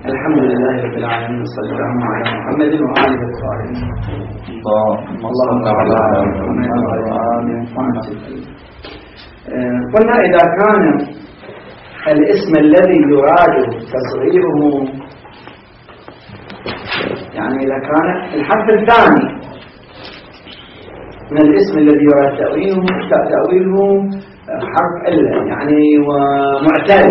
الحمد لله رب العالمين والصلاة والسلام على محمد وآله الطاهرين. اللهم صل على محمد وآله محمد. قلنا إذا كان الاسم الذي يراد تصغيره، يعني إذا كان الحرف الثاني من الاسم الذي يراد تأويله حرف إلا، يعني ومعتل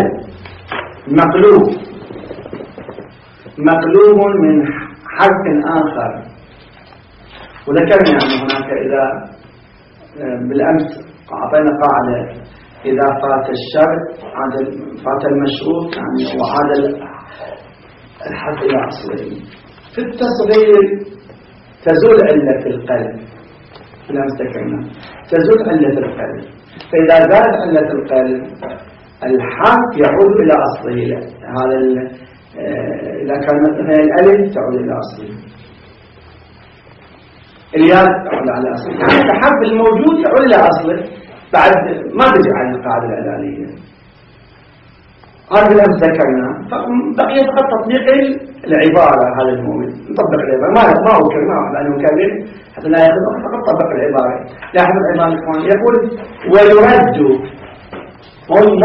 مقلوب من حرف آخر. وذكرنا أن هناك إذا بالأمس أعطينا قاعدة إذا فات الشرط فات المشروط، يعني وعاد الحرف إلى أصله. في التصغير تزول علة القلب، بالأمس ذكرنا تزول علة القلب، فإذا زالت علة القلب الحرف يعود إلى أصله. هذا إذا كان مثلا الألف تعود إلى أصله، الياء تعود على أصله، يعني الحرف الموجود يعود إلى أصله بعد ما ترجع عن القاعدة الإعلانية. هذا الأمس ذكرنا، بقي فقط تطبيق العبارة. هذا المؤمن نطبق العبارة، ما هو كلمة لأنه كبير حتى لا يأخذ، فقط طبق العبارة. لاحظ العبارة الإخوان يقول ويرد، مو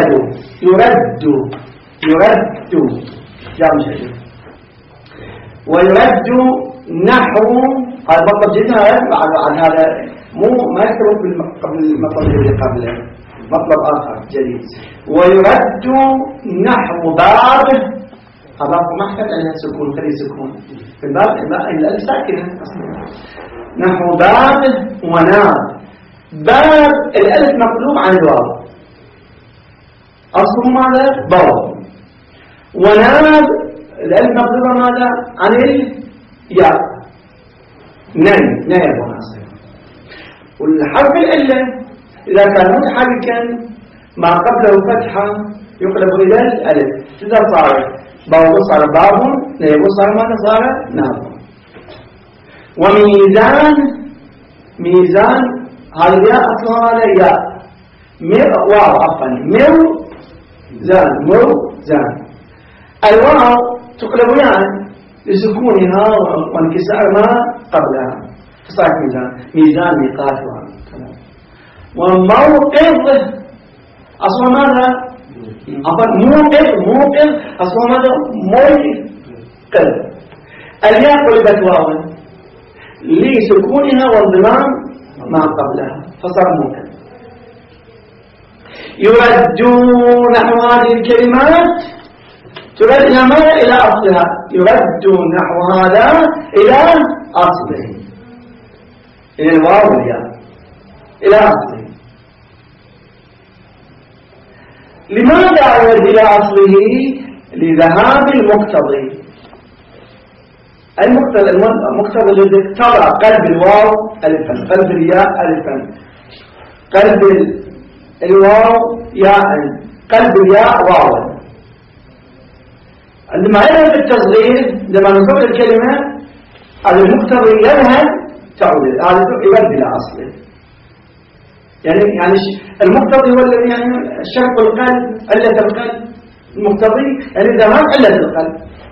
يرد جاء مشاهد، ويرد نحو هذا مطلب جدا عن هذا، ما يكتبه بالمطلب الذي قبله، مطلب آخر جديد. ويرد نحو باب، هذا ما احتاج أن سكون، خلي سكون في الباب الألف ساكنة نحو باب وناب. باب الألف مقلوب عن الواو، أصله ماذا؟ باب. وناب الألف مقلوبة ماذا؟ عن الياء، نيب وناصر. والحرف العلة إذا كان متحركا ما قبله فتحة يقلب إلى الألف، إذا صار باب صار باب، نيب صار ماذا؟ صار ناب. وميزان هذا الياء أصلها هذا ياء واو، عفوا موزان. الواو تقلب يعني لسكونها وانكسار ما قبلها فصارت ميزان ميقاتها. وموقظ أصلا ماذا؟ موقظ أصلا ماذا؟ موقظ. الياء قلبت واو لسكونها وانضمام ما قبلها فصار موقظ. يردون نحو هذه الكلمات ترد إلى أصلها، يرد نحو هذا إلى أصله، إلى الواو والياء إلى أصله. لماذا يرد إلى أصله؟ لذهاب المقتضي الذي اقتضى قلب الواو ألفا، قلب الياء ألفا، قلب الواو ياء، قلب الياء واوا. عندما يذهب التصغير، لما نصبر الكلمة هذا المقتضي يذهب تعود هذا يرد إلى أصله. يعني المقتضي هو الذي يعني شرط القلب، علة القلب، المقتضي يعني ذهاب علة القلب.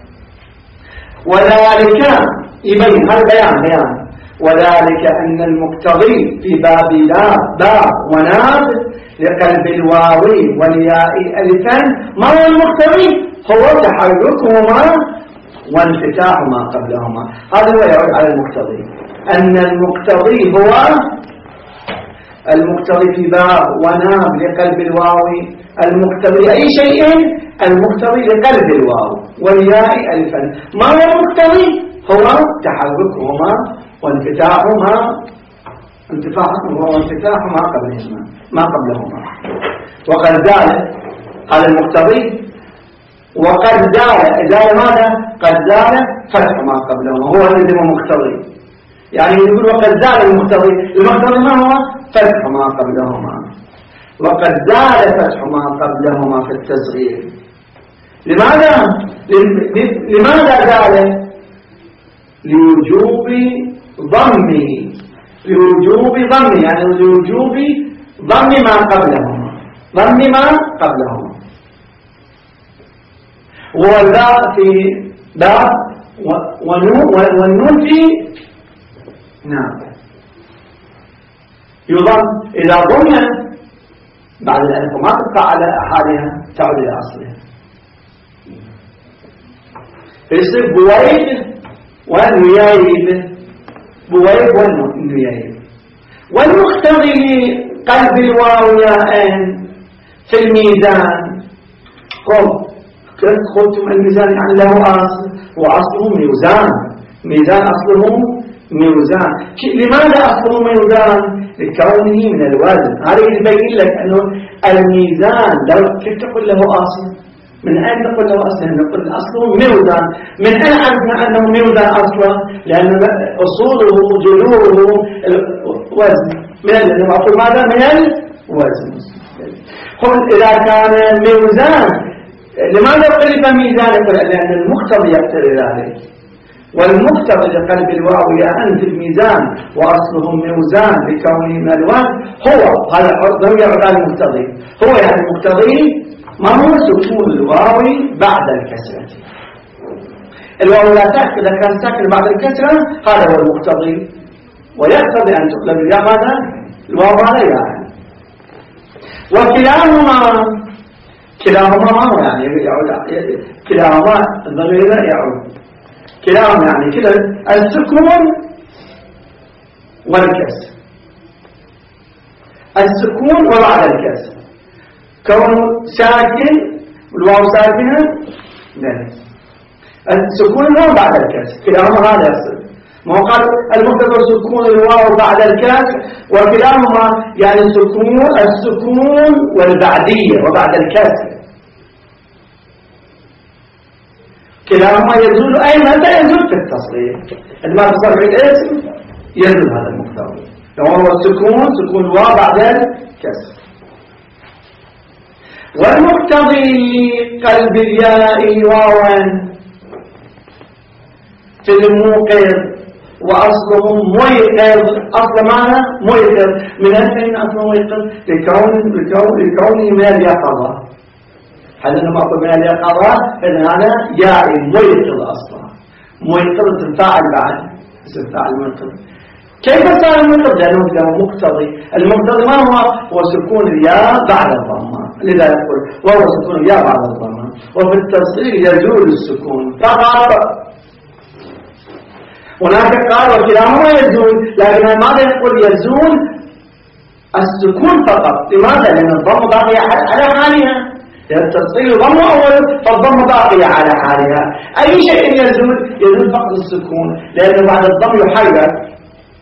وذلك يبين هذا بيان وذلك أن المقتضي في باب لا باء وناب لقلب الواو والياء ألفا، ما هو المقتضي؟ هو تحركهما وانفتاح ما قبلهما. هذا هو يعود على المقتضي، أن المقتضي هو المقتضي في باء وناب لقلب الواو، المقتضي أي شيء، المقتضي لقلب الواو والياء ألفا. ما هو المقتضي؟ هو تحركهما وانفتاحهما ما قبلهما. وقد زال هذا المقتضي، وقد زال ماذا؟ قد زال فتح ما قبلهما، هو الذي هو مقتضي. يعني يقول وقد زال المقتضي ما هو؟ فتح ما قبلهما. وقد زال فتح ما قبلهما في التصغير. لماذا زال؟ لوجوب ضمه، يعني لوجوب ضم ما قبلهما. والباء في باء والنون في نعم يضم. إذا ضمن بعد الألف وما تبقى على حالها تعود إلى أصلها، فيصير بويد ونيايب، بويد ونيايب. والمقتضي قلب الواو ياء في الميزان. قلتم الميزان يعني له أصل، وأصله ميزان. ميزان أصله ميزان. لماذا أصله ميزان؟ لكونه من الوزن. هذا يبين لك أنه الميزان لو كيف تقول له أصل؟ من أين نقول له أصلا؟ نقول أصله ميزان. من أين عرفنا أنه ميزان أصلا؟ لأن أصوله جذوره الوزن. من الذي نقول ماذا؟ من الوزن. قل إذا كان ميزان، لماذا قلب ميزان؟ لأن المقتضي يقتضي ذلك، والمقتضي لقلب الواو ياء في الميزان وأصله ميزان لكونه من الوزن هو هذا ضمير على المقتضي. هو يعني المقتضي ما هو سكون الواو بعد الكسرة. الواو لا تأكل إذا كان ساكن بعد الكسرة هذا هو المقتضي، ويقتضي أن تقلب الياء هذا الواو هذا يعني. وكلاهما ما هو يعني يعود كلاهما الضمير يعود كلاهما يعني كلا السكون والكسر. السكون وبعد الكسر كونه ساكن والواو ساكنة لا السكون الواو بعد الكسر كلاهما هذا يصير. ما قال المقتضى سكون الواو بعد الكسر وكلاهما يعني السكون والبعدية وبعد الكسر كلاهما يزول. أي متى يزول؟ في التصريف. عندما تصرف الاسم يزول هذا المقتضى. لو هو سكون الواو بعد الكسر. والمقتضي قلب الياء واوا في الموقظ وأصله موقظ. أصل معنى موقظ. من أين أصله موقظ؟ لكونه من اليقظة. هذا لما أقول من اليقظة إذن هذا ياء موقظ أصلا. موقظ تنفعل بعد تنفعل موقظ. كيف صار الموقظ؟ لأنه له مقتضي. المقتضي ما هو سكون الياء بعد الضمة. لذا يقول وهو سكون الياء بعد الضمة. وفي التصريف يزول السكون فقط. هناك قال وكلاهما يزول، لكن ماذا يقول يزول السكون فقط. لماذا؟ لأن الضم باقية على حالها. لأن التصريف ضم أول فالضم باقية على حالها. أي شيء يزول فقط السكون، لأنه بعد الضم يحرك.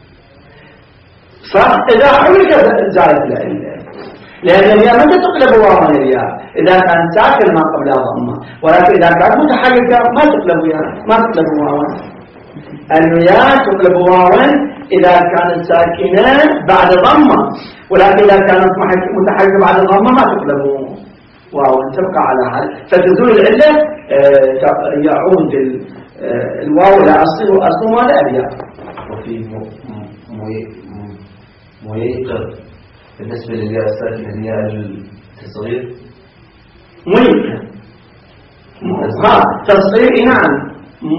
فإذا حرك زالت العلة، لأن الياء متى تقلب واوا الياء؟ إذا كان ساكن ما قبلها ضمة، ولكن إذا كانت متحركة ما تقلب واوا. الياء تقلب واوا إذا كانت ساكنة بعد ضمة، ولكن إذا كانت متحركة بعد ضمة ما تقلب واوا، تبقى على حال. فتزول العلة يعود الواو إلى أصله ماذا؟ الياء. وفي ميقظ بالنسبة للياء الساكنة الياء التصغير ميقظ تصغير. نعم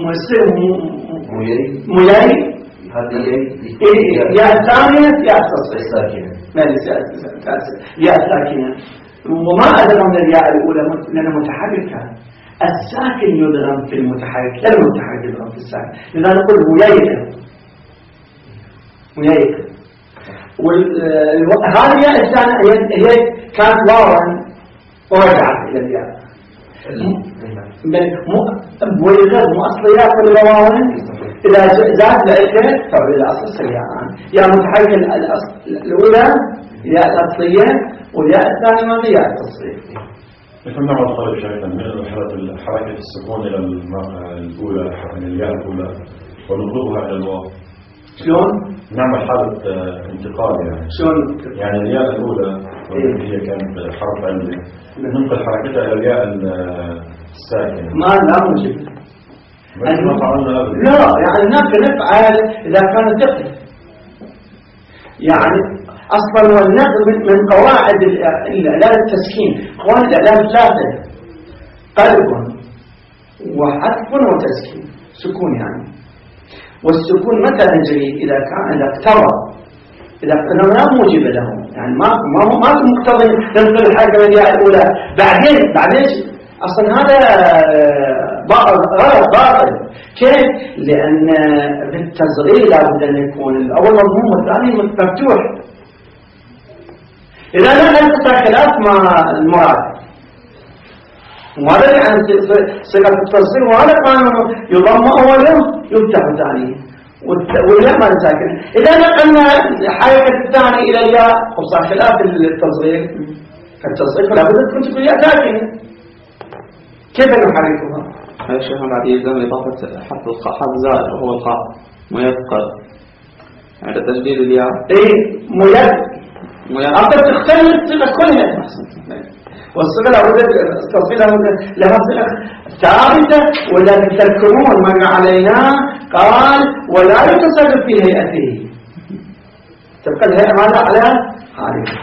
مياي هذه ياء الثانية ياء تصغير ساكنة. ياء ساكنة. وما أدرى من الياء الأولى لأنها متحركة. الساكن يضرب في المتحرك لا المتحرك يضرب في الساكن. لذا نقول ميايك. وهذه الياء الثانية هي كانت واوا ورجعت إلى الياء. مؤصليات ولا واوا إذا زاد لأيك فعل إلى أصل سريعان. يا متحرك الأولى ياء الأصلية والياء الثانية ما هي ياء التصريف. نحن نعمل طريق شيئا من حركة السكون إلى الأولى من الياء الأولى ونضربها إلى الواو. شلون؟ نعمل حالة انتقال يعني. شلون؟ يعني الياء الأولى هي كانت حرف عندي ننقل حركتها إلى الياء الساكنة. لا موجود. ما فعلنا أبدا. لا يعني نفعل إذا كانت تقل. يعني أصلا والنقل من قواعد الإعلان التسكين. قواعد الإعلان ثلاثة: قلب وحذف وتسكين سكون يعني. والسكون متى نجري؟ إذا اقترب، إذا لا موجب له، يعني ما مقتضي ننقل الحركة من الياء الأولى بعدين أصلا هذا غلط باطل. كيف؟ لأن بالتصغير لابد أن يكون الأول مضموم والثاني مفتوح. إذا لا ننقطع خلاف مع المراد، وهذا يعني صيغة التصغير، وهذا قانون يضم أوله يفتح ثانيه والياء ما ساكن. إذا نقلنا حركة الثاني إلى الياء وصار خلاف التصغير، فالتصغير فلا بد أن تكون الياء ساكنة. كيف نحركها؟ هذا الشيخ بعد يلزم إضافة حرف زائد وهو الخاء ميثقل عند تشديد الياء. أنت تختلف صيغة كلها، والصيغة لها صيغة ثابتة، ولكن تذكرون مر علينا قال ولا يتصرف في هيئته، تبقى الهيئة ماذا على حالها.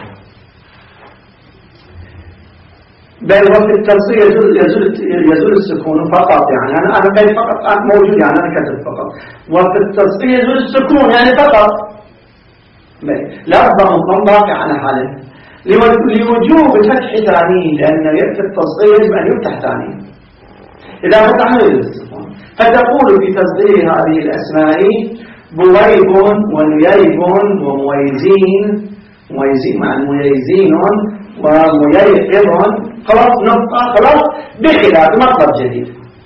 بين وقت التنصير يزول السكون فقط، يعني أنا قيد فقط موجود، يعني أنا كتب فقط. وقت التنصير يزول السكون يعني فقط، لا ضم باقي على حاله لوجوب فتح ثاني، لأن يأتي التصغير يجب أن يفتح ثاني إذا فتح يزول السكون. فتقول في تصغير هذه الأسماء بويب ونييب ومويزين، مويزين مع المييزين ومييقظ، خلاص نقطة خلاص، بخلاف مطلب جديد.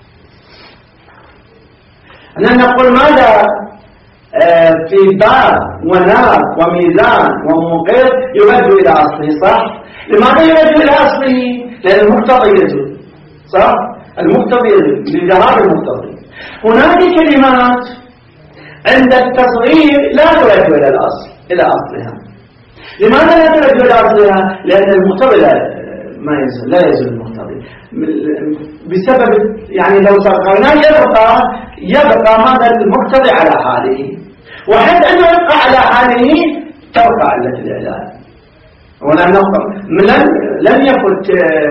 أننا نقول ماذا في باء ونار وميزان وموقظ يرد إلى أصله، صح؟ لماذا يرد إلى أصله؟ لأن المقتضي يزول، صح؟ المقتضي يزول لذهاب المقتضي. هناك كلمات عند التصغير لا ترد إلى الأصل، إلى أصلها. لماذا لا ترد إلى أصلها؟ لأن المقتضي لا يزول المقتضي بسبب، يعني لو صغرنا يبقى هذا المقتضي على حاله، وحيث أنه يبقى على حاله تبقى علة الإعلان. لم يفت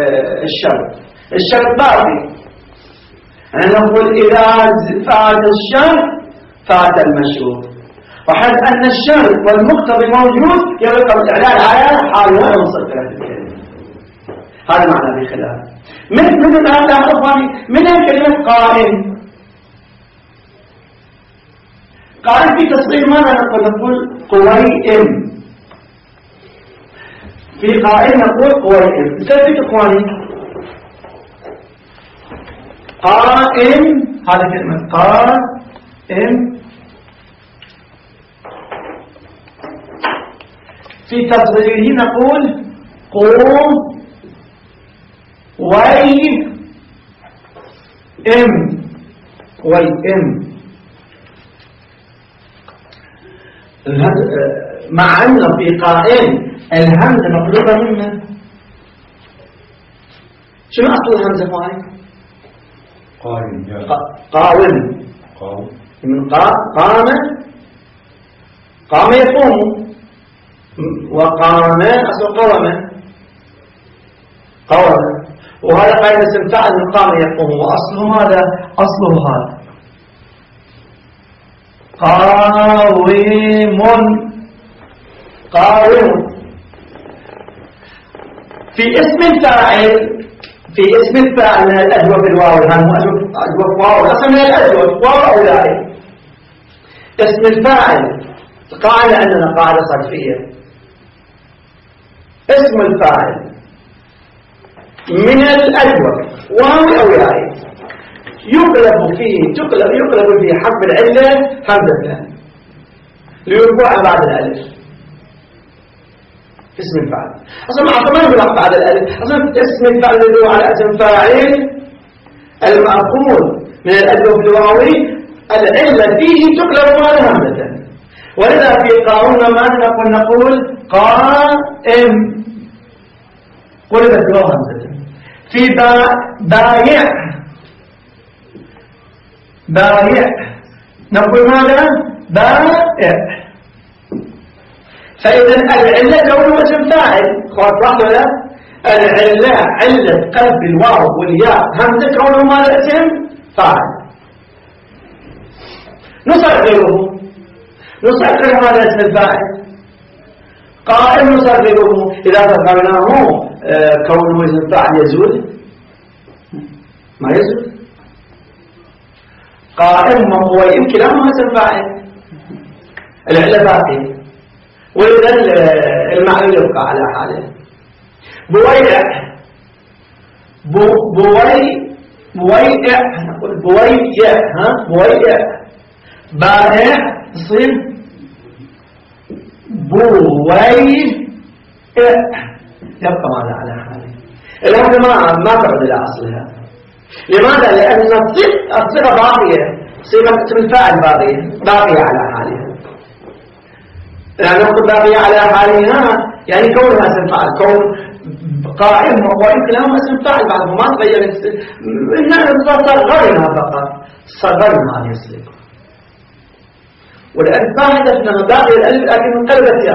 الشرط باقي. أنا نقول إذا فات الشرط فات المشروط، وحيث أن الشرط والمقتضي موجود يبقى الإعلان على حاله ومصدرة الكلمة. هذا معنى بخلاف مثل هذا أخواني من كلمة قائم في تصغير ماذا نقول قويم، في قائم نقول قويم. ثبت إخواني قائم، هذه كلمة قائم في تصغيره نقول قوم ويم. مع أنه في قائم الهمزة مطلوبة منه. شنو أصل الهمزة فاي؟ قاوم من قام يقوم، وقام أصل قوم، وهذا قائد اسم فعل من قام يقوم، وأصله ماذا؟ أصله هذا قاوم. في اسم الفاعل من الأجوف الواو، أجوف واو أصلا من الأجوف واو أولئك. اسم الفاعل قاعدة عندنا قاعدة صرفية، اسم الفاعل من الأجوف واو أولئك يقلب فيه حرف العلة همزة ليرفع بعد الألف. اسم الفاعل أصلا ما يقول بعد الألف، أصلا اسم الفاعل اللي هو على اسم فاعل المأخوذ من الألف الواوي العلة فيه تقلب بعد همزة. ولذا في قاوم ما نقول قائم قلبت له همزة. في بايع نقول ماذا؟ بائع. فإذا العلة كونه اسم فاعل، خلاص واحد ولا؟ العلة علة قلب الواو والياء همزة كونه ماذا؟ اسم فاعل. نصغره هذا اسم الفاعل. قائم نصغره إذا ذكرناه كونه اسم فاعل يزول؟ ما يزول. قائم وهو يمكن كلاهما اسم فاعل، العلة باقي، وإذا المعنى يبقى على حاله. بويع نقول بويع بائع تصير بويع، يبقى ماذا على حاله. الآن ما تعود إلى أصلها. لماذا؟ لأن الصيغة باقية، صيغة الفاعل باقية على حالها. يعني نقول باقية على حالها يعني كونها اسم فاعل، كون قائم وقائم كلاهما اسم فاعل بعد ما تغيرت، صغرنا فقط، صغرنا يسلك. والألف ما هدفنا باقي الألف لكن انقلبت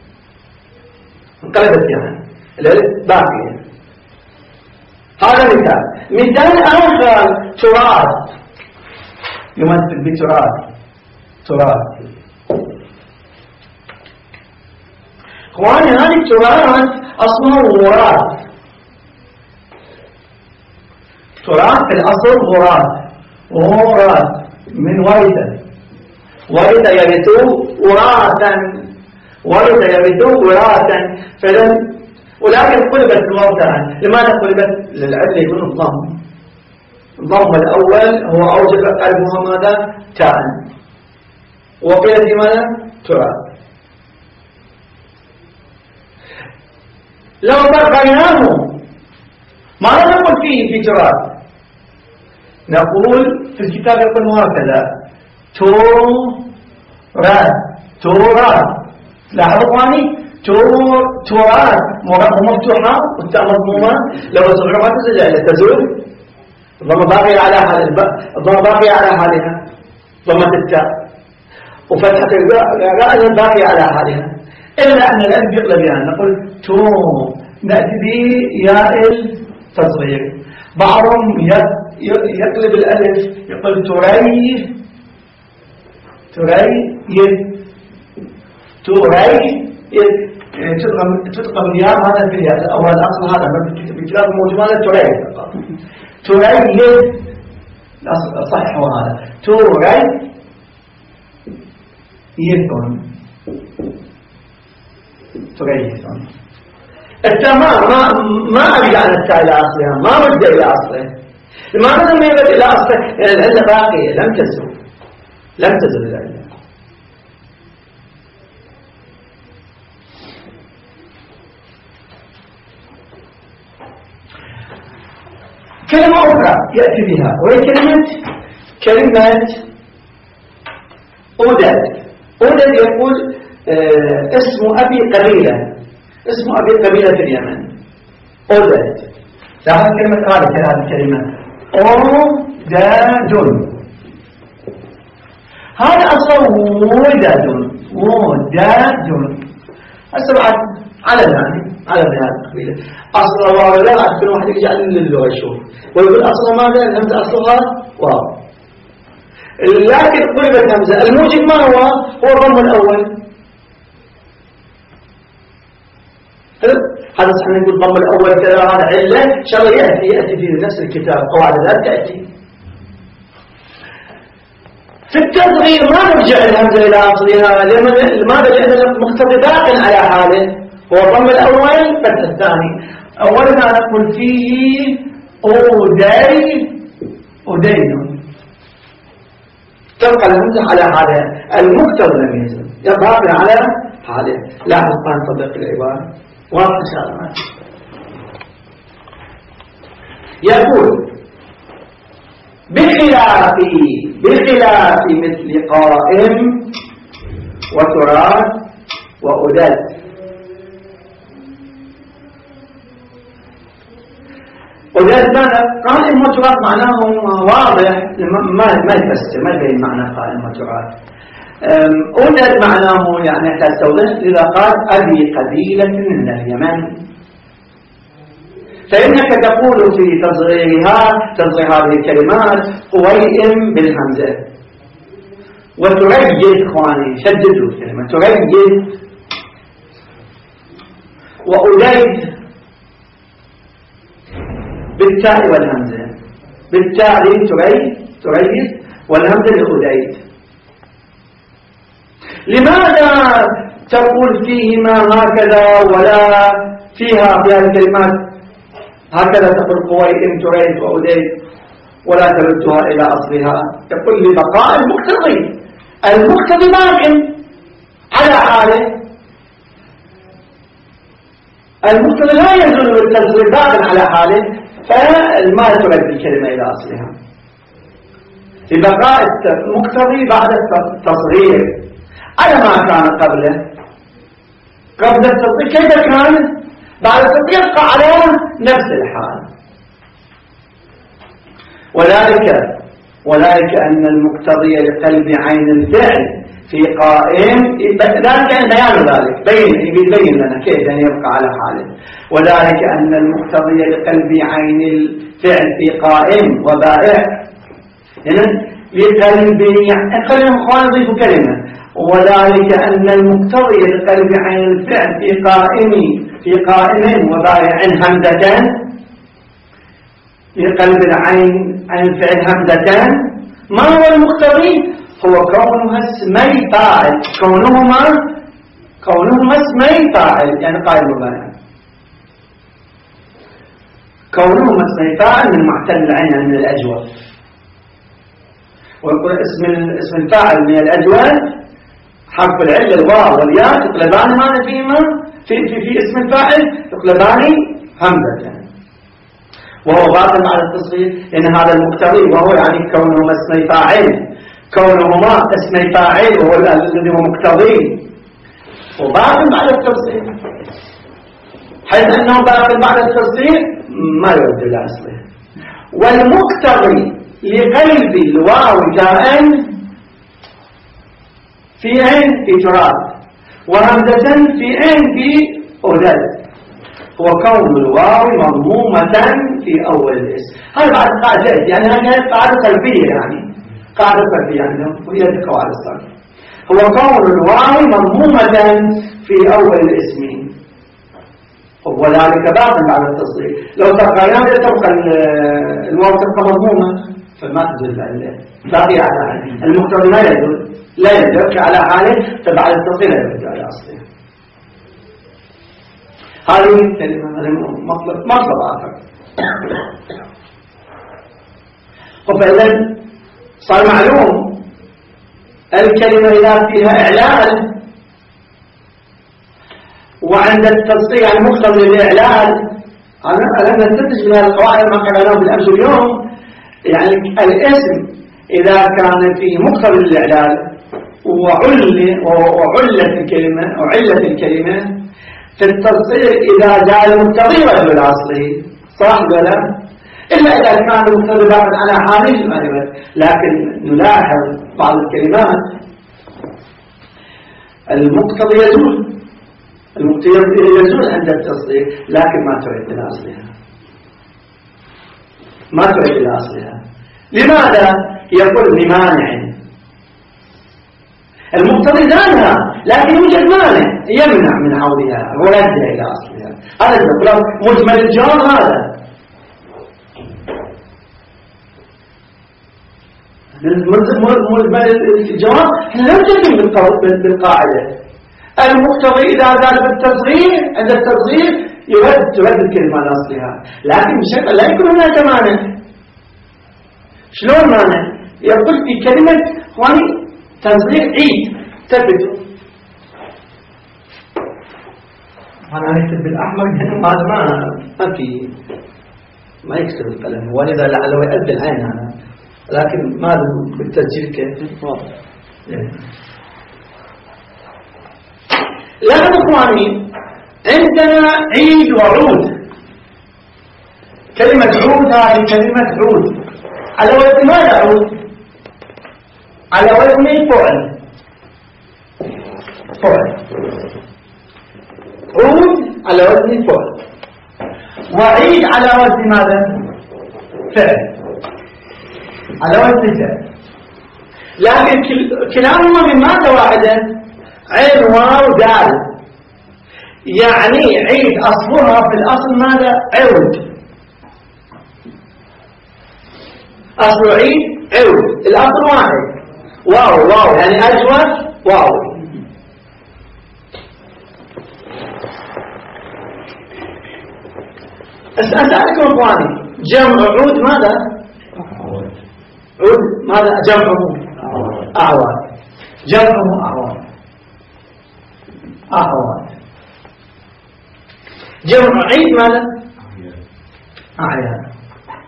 يعني الألف باقية. هذا مثال آخر تراث، يمثل بتراث. اخواني هذه التراث اصله غراث. تراث في الاصل غراث من ورث يرث وراثا فلن، ولكن قلبت الواو. لماذا قلبت؟ للعدل يكون الضم الاول هو اوجب قلبها ماذا؟ تاء، وقيل لماذا؟ تراث. لو بقيناه ماذا نقول فيه في تراث؟ نقول في الكتاب يقول هكذا تراث. لاحظوا اخواني، تراث مفتوحه والتاء مضمومه، لو صغيره ما تزول، الضمه باقيه على حالها، ضمه التاء وفتحه الراء باقيه على حالها، الا ان الالف يقلب يعني نقول ناتي بياء التصغير. بعضهم يقلب الالف يقول تدغم الياء. هذا في الياء او الاصل هذا في الكتاب الموجود هذا تريث الاصل صح هو هذا تريث. التمام ما ارجع عن التاء الى اصلها، ما رجع الى اصله. لماذا لم يرد الى اصله؟ لان العله باقيه لم تزل العله. كلمة أخرى يأتي بها وهي كلمة أودد يقول اسم أبي قبيلة في اليمن أودد. لاحظ كلمة هذه الكلمة أودد، هذا أصله ودد. السبعة على هذه القبيلة أصل واو. كل واحد يجعل للغة يشوف ويقول أصل ماذا؟ الهمزة أصلها واو، لكن قلبت همزة. الموجب ما هو الضم الأول. هذا صحيح نقول الضم الأول كذا، هذا علة إن شاء الله يأتي في نفس الكتاب قواعد ذلك تأتي. في التصغير ما نرجع الهمزة إلى أصلها. لماذا؟ لأن المقتضي باق على حاله، هو الضم الأول فتح الثاني. أولنا نقول فيه أودين، تبقى الهمزة على حالها، المقتضي لم يزل يبقى على حالها. لاحظ الآن تطبيق العبارة واضح إن شاء الله. يقول بخلاف مثل قائم وتراث وأوداد. أوداد معنى قائم وتراث معناهم واضح، ما يفسر، ما يبين معنى قائم وتراث. أوداد معناه يعني احتاج توضيح. إذا قال أبي قبيلة من اليمن فإنك تقول في تصغير هذه الكلمات قويم بالهمزة، وتريد إخواني شددوا الكلمة تريد، وأديد بالتاء والهمزة، بالتاء تريد والهمزة لأديد. لماذا تقول فيهما هكذا ولا فيها في هذه الكلمات هكذا تقول قويم تريد وأديد ولا تردها إلى أصلها؟ تقول لبقاء المقتضي، المقتضي باق على حاله، المقتضي لا يزول بالتصغير باق على حاله، فما ترد الكلمة إلى أصلها لبقاء المقتضي بعد التصغير على ما كان قبله. قبل التصغير كيف كان؟ بعد التصغير يبقى على نفس الحال. وذلك أن المقتضي لقلب عين الفعل في قائم، ذلك يعني بيان ذلك يبين لنا كيف أن يبقى على حاله. وذلك أن المقتضي لقلب عين الفعل في قائم وبائع، لقلب خلينا اخوان نضيف كلمة، وذلك أن المقتضي لقلب عين الفعل في قائم وبائع همزة، لقلب العين الفعل همزة. ما هو المقتضي؟ هو كونها اسمي فاعل، كونهما اسمي فاعل يعني قائم وبائع، كونهما اسمي فاعل من معتل العين يعني من الأجوف، ويقول اسم الفاعل من الأجوف حرف العلة الواو والياء تقلبان ماذا فيهما في اسم الفاعل تقلبان همزة، وهو باطل على التصغير لأن هذا المقتضي وهو يعني كونهما اسمي فاعل، كونهما اسمي فاعل وهو الذي هو مقتضي وباطل على التصغير، حيث أنه باطل بعد التصغير ما يرد إلى أصله. والمقتضي لقلب الواو تاء في عين في تراب وهمزة في عين في أوداد، هو كون الواو مضمومة في أول الاسم. هذا بعد قاعدة يعني هذه قاعدة قلبية يعني قاعدة قلبية عندهم وهي القواعد الصالحة. هو كون الواو مضمومة في أول الاسم وذلك باطل بعد التصغير. لو تغيرنا تبقى الواو تبقى مضمومة فما تدل عليه باقي على حاله، المقتضي لا يدل على حاله فبعد التصغير لا يدل على أصله. هذه الكلمة هذا مطلب آخر. فإذا صار معلوم الكلمة إذا فيها إعلال وعند التصغير المقتضي للإعلال، أنا نستنتج من هذه القواعد ما قرأناه بالأمس اليوم، يعني الاسم إذا كان فيه مقتضي للإعلال وعلت الكلمة في التصغير إذا جاء المقتضي رجل الأصلي صح ولا؟ إلا إذا كان المقتضي باقي على حاله. لكن نلاحظ بعض الكلمات المقتضي يزول عند التصغير لكن ما تعد إلى أصلها. لماذا؟ يقول لمانع. المقتضي زالها لكن يوجد مانع يمنع من عودها وردها إلى أصلها. هذا يقول مجمل الجواب هذا مجمل الجواب لم تكن بالقاعدة. المقتضي إذا زال بالتصغير عند التصغير ترد الكلمة على أصلها، لكن بشكل لا يكون هناك مانع. شلون مانع؟ يقول في كلمة خواني تصغير عيد ثبت، أنا أكتب بالأحمر ما يكتب القلم، ولذا لعله يؤدي العين هذا، لكن ما بالتسجيل كيف لاحظوا اخواني عندنا عيد وعود. كلمة عود هذه كلمة عود على وزن ماذا عود؟ على وزن فعل. عود على وزن فعل. وعيد على وزن ماذا؟ فعل، على وزن فعل. لكن كلاهما من مادة واحدة، عين واو دال، يعني عيد أصلها في الأصل ماذا؟ عود. أصل عيد عود، الأصل واحد، واو يعني أجود واو. أسألكم أخواني، جمع عود ماذا؟ عود ماذا؟ جمعه أعواد، جمعه أعواد. جمع عيد ماذا؟ أعيان.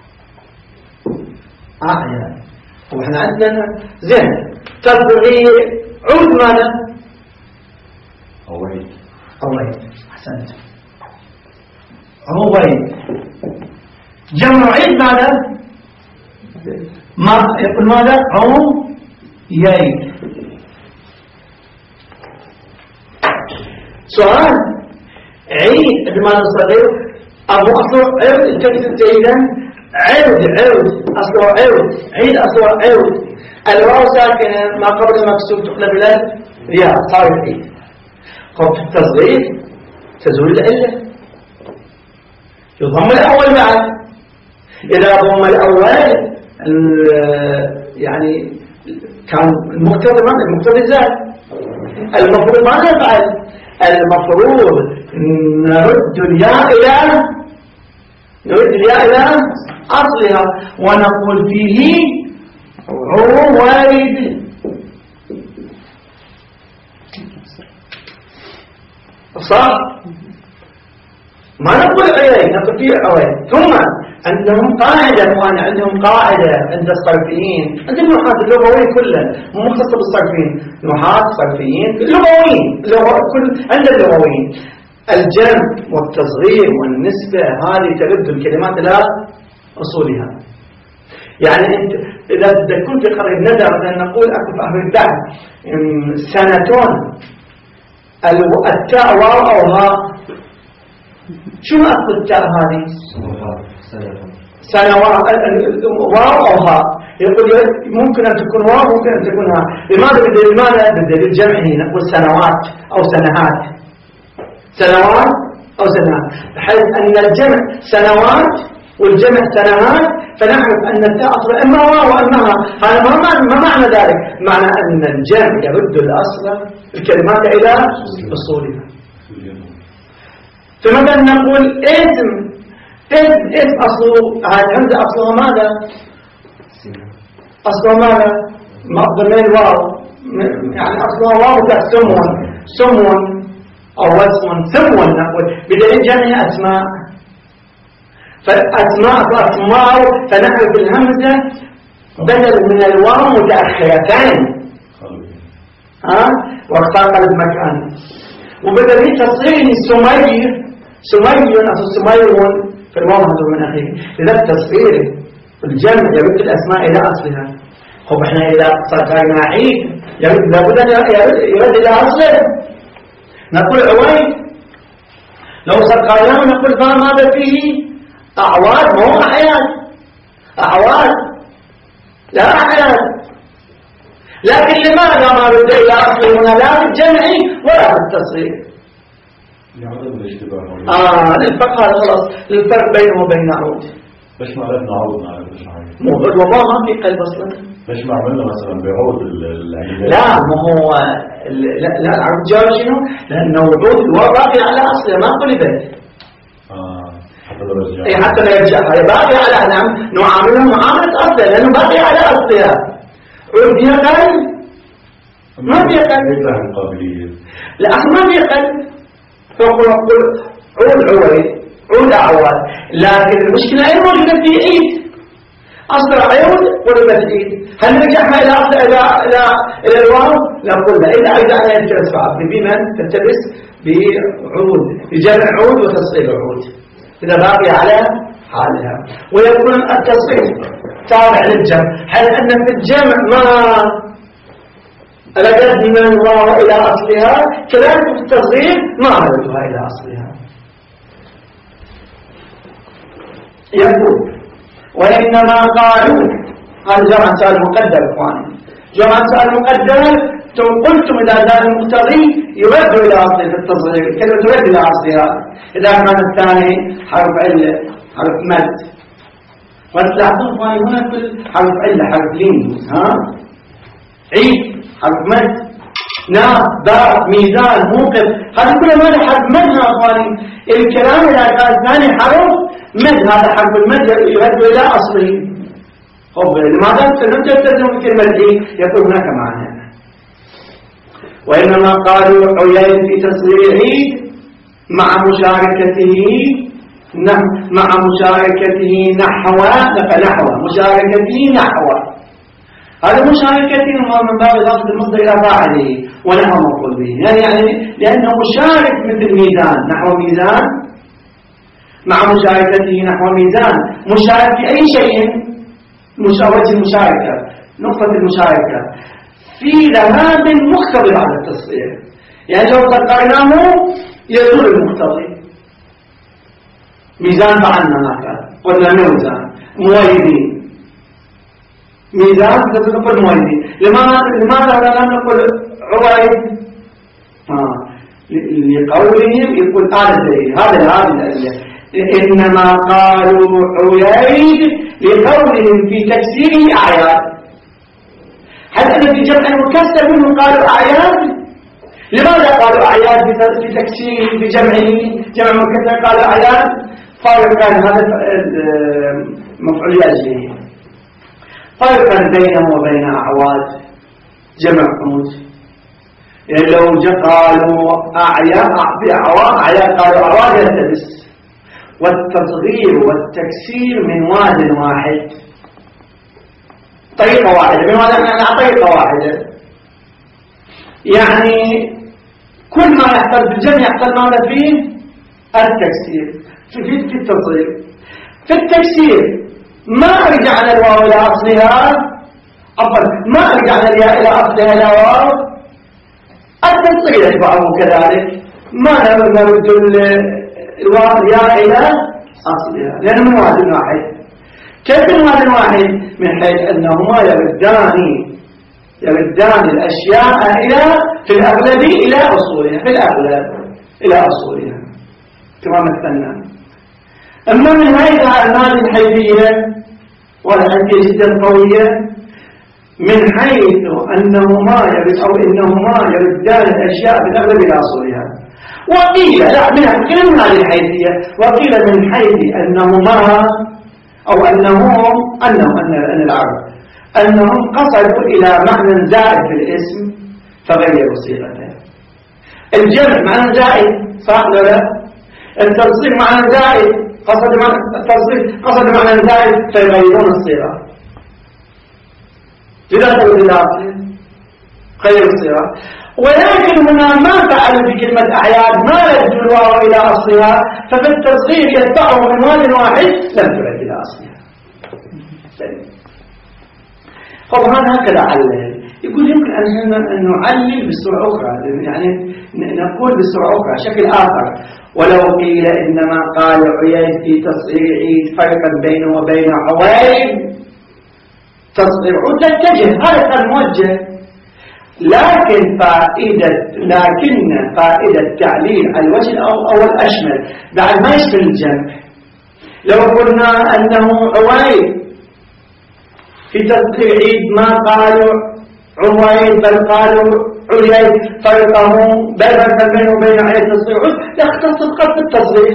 وإحنا عندنا زين تبغي عود ماذا؟ أويد. أحسنت. عويد. جمع عيد ماذا؟ ما يقول ماذا؟ عويد. سؤال، عيد المال الصغير أبو أصله عود، التكتب جيدا عود أصله عود، عيد أصله عود. الواو ساكنة ما قبل المكسور تقلب إلى الياء صار عيد. قبل التصغير تزول العلة، يضم الأول بعد. إذا ضم الأول يعني كان المقتضي زاد. المفروض ما نفعل، المفروض نرد الياء إلى أصلها ونقول فيه عويد. صح؟ ما نقول عيين، نقول فيه عويد. ثم عندهم قاعدة وانا عندهم قاعدة عند الصرفيين، عند النحاة اللغويين كلها، مو مختصة بالصرفيين، نحاة صرفيين لغويين، عند اللغويين الجمع والتصغير والنسبة هذه ترد الكلمات إلى أصولها. يعني أنت إذا تكون في قرية ندى مثلا نقول أكو في أهل الدعم سنتون، التاء واو أو ها، شو أصل التاء هذه؟ سنوات، واو أو ها. يقول ممكن أن تكون واو ممكن أن تكون ها. لماذا بالدليل جمعه نقول سنوات أو سنهات، سنوات أو سنوات، بحيث أن الجمع سنوات والجمع سنوات، فنعرف أن التاء أصلا إما واو وإما ها. هذا ما معنى ذلك؟ معنى أن الجمع يرد الأصل الكلمات إلى أصولها. فمثلا نقول اسم أصله، هذا عنده أصله ماذا؟ أصله ماذا؟ ضمن واو، يعني أصله واو سمون أو اسم سمون نقول بدليل جمع أسماء. فأسماء فنعرف الهمزة بدل من الواو متأخرتين واختار قلب مكان. وبدليل تصغير سمير أصل سمير في الواو من أخيه. إذا التصغير الجمع يرد الأسماء إلى أصلها. خب إحنا إذا صرنا عيد لابد يرد إلى أصله. نقول عويد، لو صرنا نقول ماذا فيه؟ أعواد، ما هو أحيان، أعواد لا أحيان. لكن لماذا ما رد إلى أصله هنا؟ لا في الجمع ولا في التصغير. لعدم الاشتباه. الفرق هذا خلاص، الفرق بينه وبين عود. ليش ما عرفنا عود نعرف ايش عود؟ مو والله ما في قلب اصلا. ليش ما عملنا مثلا بعود لا ما هو لا العود جاء شنو؟ لانه عود الواو باقي على اصله ما قلبت. حتى لا يرجع، هي باقي على نعاملها معامله اصله لانه باقي على اصلها. عود فيها قلب؟ ما فيها قلب. لا ما فيها قلب. فنقول عود أعواد. لكن المشكلة أي موجودة في عيد، أصل عود قلبت عيد. هل نرجعها إلى أصل إلى الواو؟ نقول لا، إذا رجعنا يلتبس بعض بمن تلتبس بعود، بجمع عود وتصغير عود إذا باقي على حالها. ويكون التصغير تابع للجمع، هل أن في الجمع ما ردت من الواو إلى أصلها، كذلك في التصغير ما ردتها إلى أصلها. يقول وإنما قالوا، هذا جمع سؤال مقدر إخواني، جمع سؤال مقدر. قلتم إذا زال المقتضي يرد إلى أصله في التصغير، كلمة ترد إلى أصلها إذا كان الثاني حرف علة حرف مد. وتلاحظون إخواني هنا كل حرف علة حرف لين، عيد حرف مد، نار باء ميزان موقف، هذا كله ماذا حرف مد يا إخواني. الكلام إذا كان ثاني حرف مد، هذا حرف المد يرد إلى أصله. لماذا لم تلتزم كلمة عيد؟ يكون هناك معنى. وإنما قالوا عيين في تصغير عيد مع مشاركته نحو مشاركته نحو. هذا مشاركته من باب الأصل المصدر إلى فاعله ونحو مفعول به، يعني لأنه مشارك مثل ميزان نحو ميزان، مع مشاركته نحو ميزان، مشارك في أي شيء، وجه المشاركة، نقطة المشاركة في ذهاب مقتضي على التصغير، يعني لو ذكرناه يزول المقتضي. ميزان فعلنا هكذا، قلنا موزان مويدين، ميزان تقول مويدين. لماذا لم نقول عويد؟ لقولهم يقول هذا إنما قالوا عييد لقولهم في تكسيره أعياد، حتى أن في جمع المكسر منهم قالوا أعياد. لماذا قالوا أعياد في تكسيره في جمعه جمع المكسر قالوا أعياد؟ فرقا هذا مفعول أجله، فرقا بينه وبين أعواد جمع عمود. يعني لو قالوا أعياد قالوا أعواد يلتبس، والتصغير والتكسير من واد واحد، طريقة واحدة، من واد طريقة واحدة. يعني كل ما يحصل بالجمع يحصل ماذا فيه؟ التكسير في التصغير. في التكسير ما رجعنا الواو إلى أصلها، ما رجعنا الياء إلى أصلها لا واو، التصغير يتبعه كذلك، ما نرد الواو الياء إلى أصلها لأنه من واد واحد. كيف من واد واحد؟ من حيث أنهما يردان الأشياء في الأغلب إلى أصولها، في الأغلب إلى أصولها كما مثلنا. أما من هذه الحيثية والحيثية جدا قوية، من حيث أنهما يردان الأشياء في الأغلب إلى أصولها. وقيل لا من هذه الحيثية، وقيل من حيث أنهما أو أنهم قصدوا إلى معنى زائد في الاسم فغيروا صيغته. الجمع معنى زائد صح ولا لا؟ التصغير معنى زائد، قصد معنى زائد فيغيرون الصيغة. لذا تقول الأصل غير الصيغة. ولكن هنا ما فعلوا بكلمة أعياد، ما ردوا الواو إلى أصلها، ففي التصغير يتبعه من واد واحد لم ترد إلى أصلها. طبعا هكذا علل. يقول يمكن أن نعلل بصورة أخرى، يعني نقول بصورة أخرى شكل آخر. ولو قيل إنما قال عييد في تصغير عيد فرقا بينه وبين عويد تصغير عود تتجه، هذا كان موجه. لكن فائدة تعليل الوجه الأول أشمل، بعد ما يشمل الجمع. لو قلنا أنه عويد في تصغير عيد ما قالوا عويد بل قالوا عييد فرقه بينه وبين عيد تصغير عود، يختص فقط بالتصغير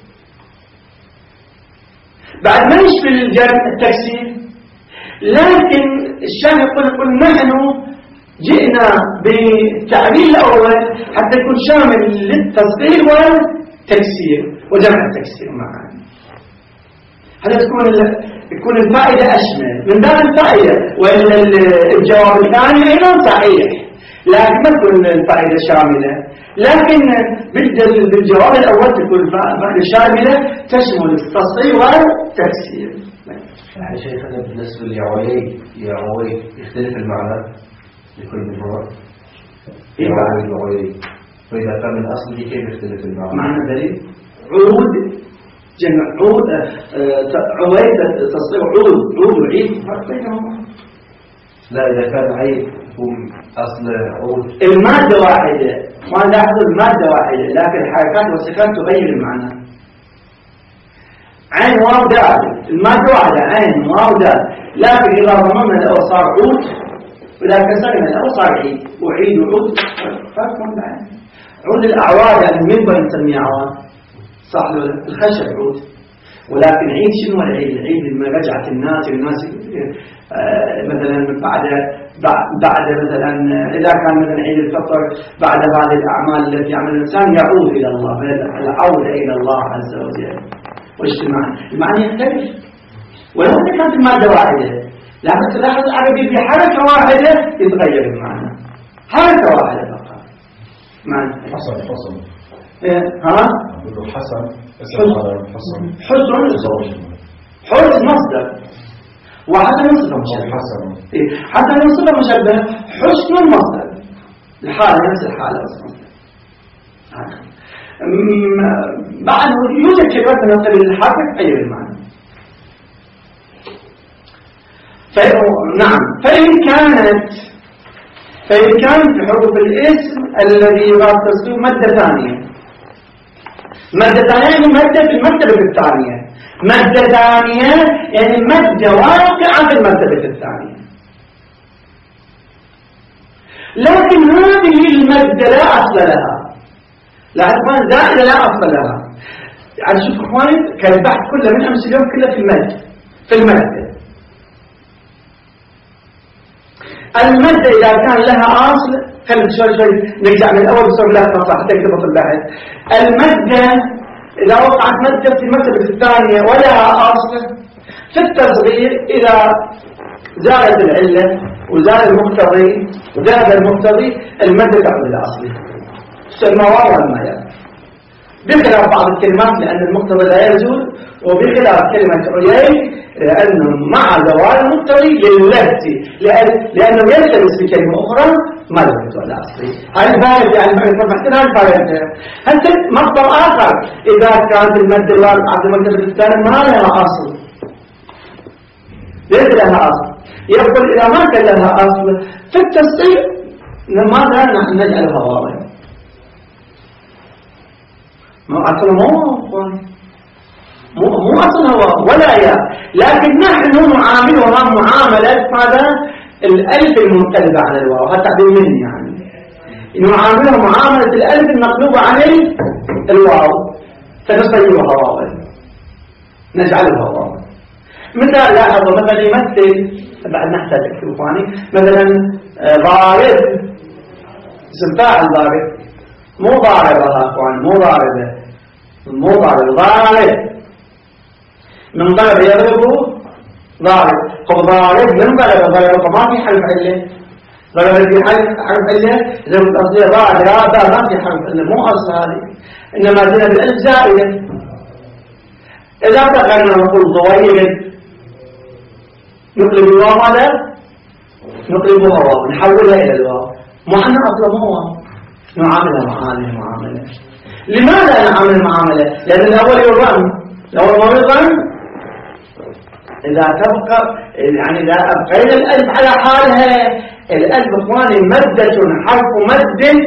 بعد ما يشمل الجمع التكسير. لكن الشيخ يقول نحن جئنا بالتعليل الأول حتى يكون شامل للتصغير والتكسير وجمع التكسير معا، حتى تكون الفائدة أشمل من باب الفائدة. وإن الجواب الثاني أيضا صحيح لكن ما تكون الفائدة شاملة، لكن بالجواب الأول تكون الفائدة شاملة تشمل التصغير والتكسير. شيخنا بالنسبة لعويد يختلف المعنى لكل منهما وإذا كان من أصله كيف يختلف المعنى؟ معنى ذلك عود جمع عود عويد تصير عود وعيد فرق بينهم. لا إذا كان عيد يكون أصل عود المادة واحدة، ما لاحظوا المادة واحدة لكن الحركات والصفات تغير المعنى. عين واو دال، المادة واحدة عين واو دال، لكن إذا ضممنا الأول صار عود وإذا كسرنا الأول صار عيد، وعيد وعود فرق بين. عود الأعواد يعني المنبر نسميه عواد صح، الخشب عود. ولكن عيد شنو العيد؟ العيد لما رجعت الناس مثلا بعد مثلا إذا كان مثلا عيد الفطر بعد هذه الأعمال التي يعمل الإنسان يعود إلى الله، العودة إلى الله عز وجل واجتماع. المعنى يختلف ولو كانت المادة واحدة، لكن تلاحظ العربي في حركة واحدة يتغير المعنى، حركة واحدة فقط. معنى حسن ها؟ أقول حسن حسن حسن مصدر وحسن صفة مشبهة. حسن صفة مشبهة، حسن المصدر الحالة نفس الحالة بس مصدر. بعد يوجد كلمات من قبل الحرف غير المعنى. نعم، فإن كانت في حروف الاسم الذي يتصل مادة ثانية. مادة ثانية يعني مادة في المرتبة الثانية، مادة ثانية يعني مادة واقعة في المرتبة الثانية. لكن هذه المادة لا أصل لها، لا أصل زائدة لا أصل لها. يعني شوف إخواني كان البحث كله من أمس اليوم كله في المادة. المادة إذا كان لها أصل، خلينا شوي نرجع من الأول بصور لها تصح حتى يكتبط البحث. المادة إذا وقعت مادة في المرتبة الثانية ولها أصل في التصغير، إذا زالت العلة وزال المقتضي وذهب المقتضي، المادة تعود إلى أصلها تسمى واو المياه، بخلاف بعض الكلمات لأن المقتضي لا يزول، وبخلاف كلمة عيين لأنه مع زوال المقتضي للذة، لأنه يلتبس بكلمة أخرى ما يزول على أصله. هاي الفائدة يعني هاي الفائدة. هذا مقطع آخر إذا كانت المادة الواقعة في المرتبة الثانية ما لها أصل، ليس لها أصل، يقول إذا ما كان لها أصل في التصريف لماذا نحن نجعلها واضحة؟ ما أصلها مو أصلها ولا يا، لكن نحن نعاملها معاملة ماذا؟ الألف المنقلبة على الواو، هذا تعبير مني يعني نعاملها معاملة الألف المقلوبة عن الواو، فنصيرها واو، نجعلها واو. مثال لاحظوا مثلا يمثل بعد نحتاج أكتب ثاني، مثلا ضارب اسم فاعل ضارب، مو ضاربها اخوان، مو ضارب ضارب من ضرب يضرب ضارب. طب ضارب من ضرب ما في حرف عله، ضرب في حرف عله اذا الأصلية ضارب ما في حرف عله، مو أصل هذه، إنما جينا بالألف زائدة. إذا تقلنا نقول ضويرد نقلب الواو ماذا؟ نقلبها واو، نحولها إلى الواو، مع أنه أصلا مو واو، نعاملها معاملة. لماذا نعامل معاملة؟ لأن الأول يرغم، الأول ما يرغم إذا تبقى يعني إذا أبقينا الألف على حالها، الألف إخواني مادة حرف مد،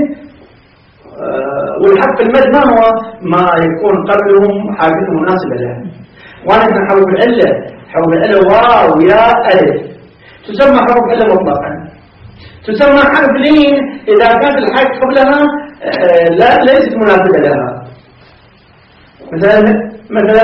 والحرف المد ما هو ما يكون قبلهم حاجته مناسبة له. وأنا حرف العلة، حرف العلة واو يا ألف تسمى حرف العلة مطلقا، تسمى حرف لين إذا كانت الحرف قبلها ليست مناسبة لها. مثلا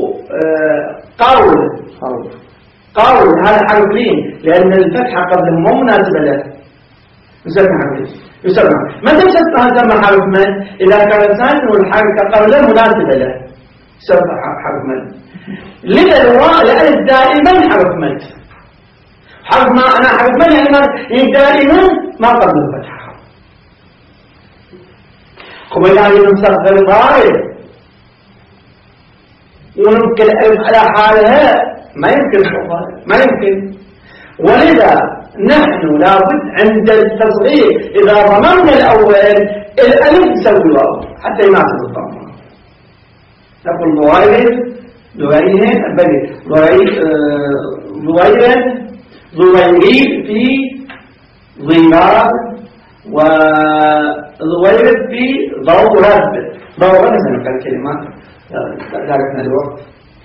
قول هذا حرف لين لأن الفتحة قبله مو مناسبة له، يسمى حرف لين. يسمى متى يسمى حرف مد؟ إذا كان ساكن والحركة قبله مناسبة له يسمى حرف مد. لذا الواو الألف دائما حرف مد، حرف ما أنا حرف مد يعني دائما ما قبل الفتحة. قبل نصغر ضارب ونبقى الألف على حالها ما يمكن. ولذا نحن لابد عند التصغير إذا ضممنا الأول الألف نسوي واو حتى يناسب الضمة، نقول ضوائب ضويرد ضويريد في ضمار، وضويرد في ضورب. ضورب مثلا الكلمات ذلك الوقت.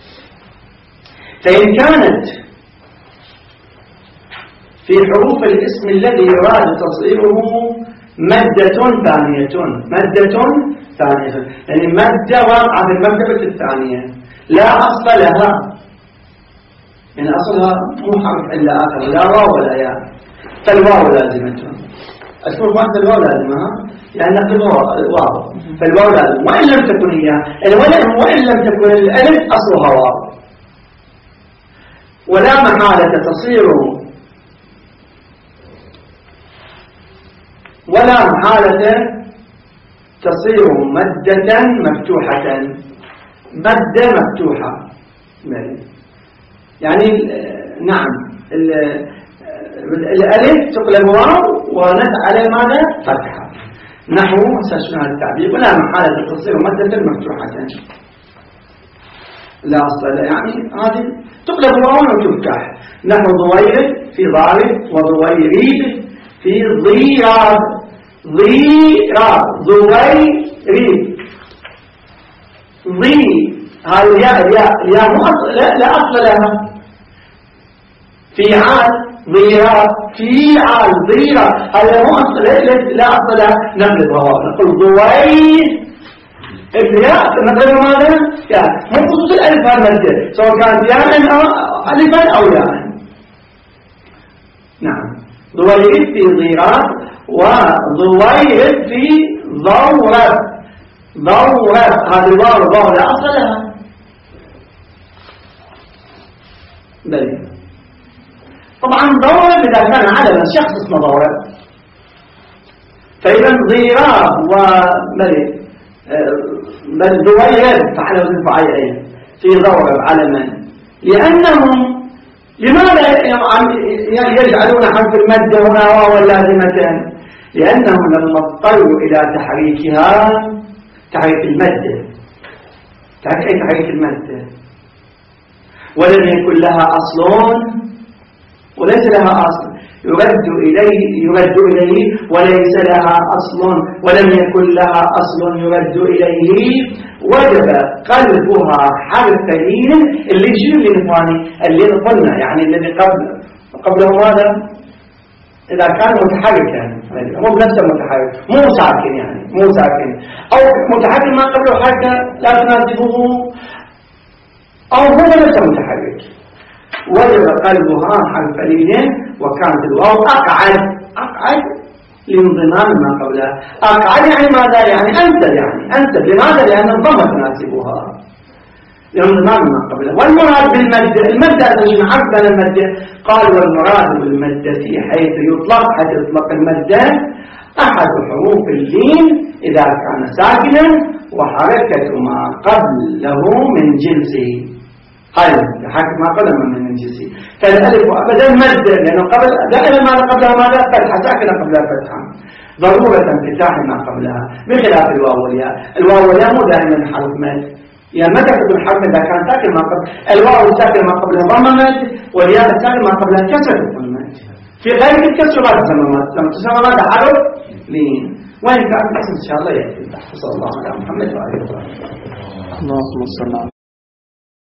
فإن كانت في حروف الاسم الذي يراد تصغيره مادة ثانية، يعني مادة واقعة في المرتبة الثانية لا أصل لها، يعني أصلها مو حرف إلا آخر، لا واو ولا ياء، فالواو لازمة. أشوف واحدة الواو لازمها يعني نقل واو، فالواو لازم، وإن لم تكن إياه وإن لم تكن الألف أصلها واو، ولا محالة تصير مادة مفتوحة، مادة مفتوحة يعني نعم الألف تقلب واو ونفعل ماذا؟ فتحة، نحو سأشبه التعبير. ولا محالة تصير مادة مفتوحة لا أصل، يعني هذه تقلب واو وتفتح، نحو ضويرد في ضارب، وضويريد في ضيراب، ضويريد هذه الياء مو لا أصل لها. فيعال ضيراب، فيعال ضيراب، هذا مو أصل لا أصل لها، نقلبها نقول الياء نقلب ماذا؟ ياء، مو خصوص الألف المادة سواء كانت ياء أو ألفا أو ياء. نعم ضويرد في ضيراب، وضويرد في ضورب، هذه الواو لا أصل لها. بل طبعا ضورب إذا كان علما شخص اسمه ضورب، فإذا ضيراب بل ضويرد فعل وزن فعيل في ضورب علما، لأنهم لماذا يجعلون حرف المادة هنا واو لازمة؟ لأنهم لما اضطروا إلى تحريكها، تحريك المادة، تحريك المادة، ولم يكن لها أصل وليس لها أصل، يرد إليه وليس لها أصل، ولم يكن لها أصل يرد إليه، وجب قلبها حرف لين اللي يشير لنفاني اللي قلنا، يعني الذي قبله ماذا؟ إذا كان متحركا مو بنفسه متحرك، مو ساكن، يعني مو ساكن أو متحرك ما قبله حركة لا تناسبه، أو هو نفسه متحرك، وجب قلبها حرف لين، وكانت الواو أقعد لانضمام ما قبلها. أقعد يعني ماذا؟ يعني أنسب، لماذا؟ لأن الضمة تناسبها لانضمام ما قبلها. والمراد بالمادة، المادة أتجمع عقبنا المادة، قال والمراد بالمادة حيث يطلق المادة أحد حروف اللين إذا كان ساكنا وحركة ما قبله من جنسه، حركة ما قبله من جنسه، فالألف أبدا مادة، لأنه دائما ما قبلها ماذا؟ فتحة، ساكنة قبلها فتحة، ضرورة انفتاح ما قبلها، بخلاف الواو والياء. الواو والياء مو دائما حرف ماد، يعني متى تكون الحرف إذا كان ساكن ما قبل الواو الساكن ما قبلها ضمة ماد، والياء الساكن ما قبلها كسر تكون ماد. في غير الكسر ما تسمى ماد، لما تسمى ماد حرف لين. وإن كان إن شاء الله يأتي. صلى الله على محمد وعلى آله وصحبه. اللهم صل على